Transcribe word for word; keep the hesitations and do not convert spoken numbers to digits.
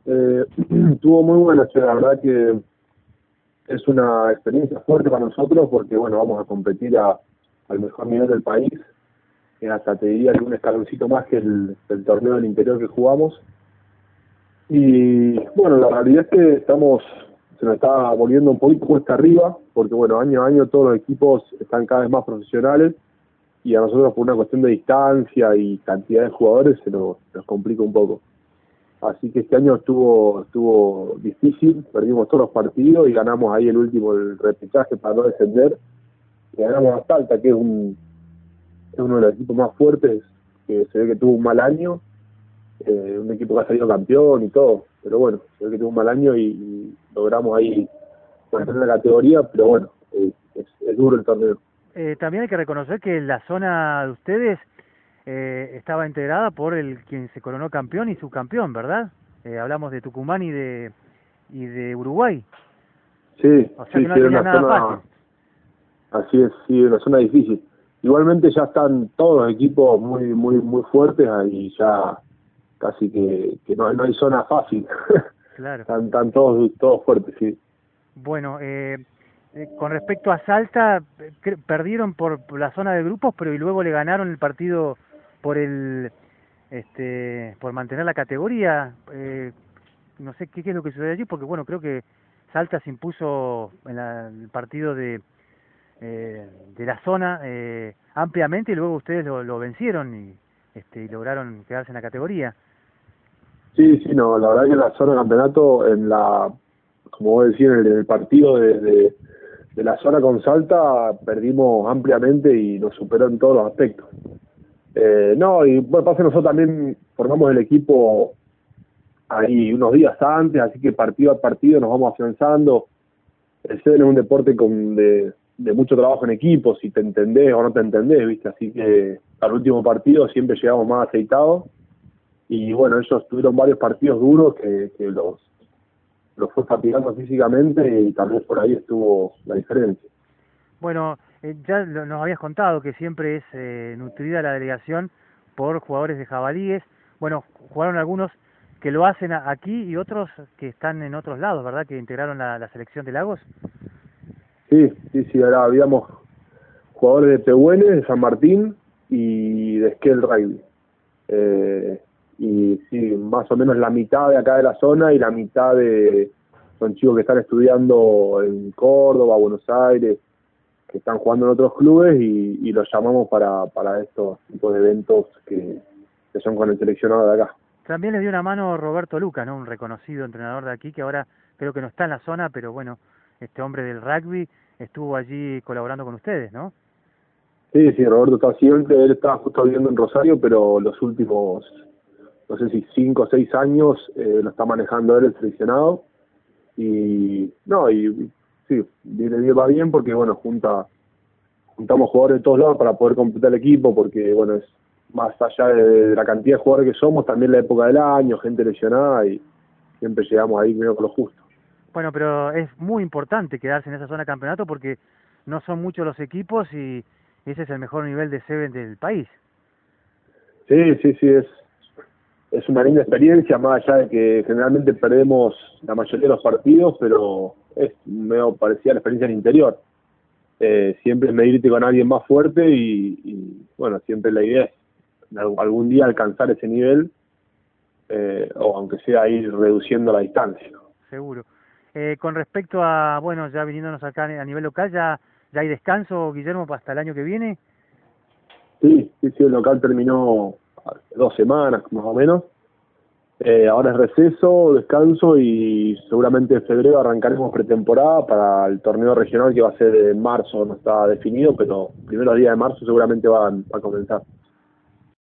Eh, tuvo muy buena, la verdad que es una experiencia fuerte para nosotros porque, bueno, vamos a competir a, al mejor nivel del país, eh, hasta te diría que un escaloncito más que el, el torneo del interior que jugamos. Y, bueno, la realidad es que estamos, se nos está volviendo un poquito cuesta arriba, porque, bueno, año a año todos los equipos están cada vez más profesionales y a nosotros por una cuestión de distancia y cantidad de jugadores se nos, nos complica un poco. Así que este año estuvo estuvo difícil, perdimos todos los partidos y ganamos ahí el último, el repechaje para no descender. Y ganamos a Salta, que es, un, es uno de los equipos más fuertes, que se ve que tuvo un mal año, eh, un equipo que ha salido campeón y todo, pero bueno, se ve que tuvo un mal año y, y logramos ahí mantener la categoría, pero bueno, eh, es, es duro el torneo. Eh, también hay que reconocer que la zona de ustedes eh, estaba integrada por el quien se coronó campeón y subcampeón, ¿verdad? Eh, hablamos de Tucumán y de y de Uruguay. Sí, O sea sí, que sí, no era tenía una nada zona, fácil. así es, sí, una zona difícil. Igualmente ya están todos los equipos muy muy muy fuertes y ya casi que, que no, no hay zona fácil. Claro. están, están todos todos fuertes, sí. Bueno, eh, eh, con respecto a Salta, eh, cre- perdieron por, por la zona de grupos, pero y luego le ganaron el partido por el este por mantener la categoría. Eh, no sé qué, qué es lo que sucede allí, porque bueno, creo que Salta se impuso en la- el partido de eh, de la zona eh, ampliamente y luego ustedes lo, lo vencieron y este y lograron quedarse en la categoría. Sí, sí, no, la verdad que la zona de campeonato, en la, como vos decís, en el, en el partido de, de, de la zona con Salta, perdimos ampliamente y nos superó en todos los aspectos. Eh, no, y bueno, pasa que nosotros también formamos el equipo ahí unos días antes, así que partido a partido nos vamos afianzando. El C D N es un deporte con de, de mucho trabajo en equipo, si te entendés o no te entendés, ¿viste? Así que al último partido siempre llegamos más aceitados. Y bueno, ellos tuvieron varios partidos duros que, que los, los fue fatigando físicamente y también por ahí estuvo la diferencia. Bueno, eh, ya lo- nos habías contado que siempre es eh, nutrida la delegación por jugadores de jabalíes. Bueno, jugaron algunos que lo hacen a- aquí y otros que están en otros lados, ¿verdad? Que integraron la, la selección de Lagos. Sí, sí, sí, ahora habíamos jugadores de Pehuenes, de San Martín y de Esquel Rugby. Eh, y sí, más o menos la mitad de acá de la zona y la mitad de son chicos que están estudiando en Córdoba, Buenos Aires, que están jugando en otros clubes y, y los llamamos para, para estos tipos de eventos que, que son con el seleccionado de acá. También les dio una mano Roberto Luca, ¿no? Un reconocido entrenador de aquí que ahora creo que no está en la zona, pero bueno, este hombre del rugby estuvo allí colaborando con ustedes, ¿no? Sí, sí, Roberto está siempre, él estaba justo viviendo en Rosario, pero los últimos, no sé si cinco o seis años eh, lo está manejando él el seleccionado. Y no, y sí, viene va bien porque, bueno, junta juntamos jugadores de todos lados para poder completar el equipo, porque, bueno, es más allá de, de la cantidad de jugadores que somos, también la época del año, gente lesionada y siempre llegamos ahí medio con lo justo. Bueno, pero es muy importante quedarse en esa zona de campeonato porque no son muchos los equipos y ese es el mejor nivel de Seven del país. Sí, sí, sí, es, es una linda experiencia, más allá de que generalmente perdemos la mayoría de los partidos, pero es medio parecida a la experiencia en el interior. Eh, siempre es medirte con alguien más fuerte y, y, bueno, siempre la idea es algún día alcanzar ese nivel, eh, o aunque sea ir reduciendo la distancia. Seguro. Eh, con respecto a, bueno, ya viniéndonos acá a nivel local, ya, ya hay descanso, Guillermo, hasta el año que viene. Sí, sí, sí, el local terminó hace dos semanas más o menos. Eh, ahora es receso, descanso y seguramente en febrero arrancaremos pretemporada para el torneo regional que va a ser en marzo, no está definido, pero primeros días de marzo seguramente van va a comenzar.